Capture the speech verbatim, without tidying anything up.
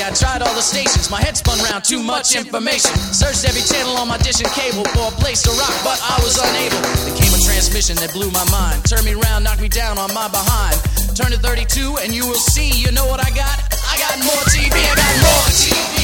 I tried all the stations, my head spun round, too much information. Searched every channel on my dish and cable for a place to rock, but I was unable. There came a transmission that blew my mind, turned me round, knocked me down on my behind. Turn to thirty-two and you will see, you know what I got? I got more T V, I got more T V.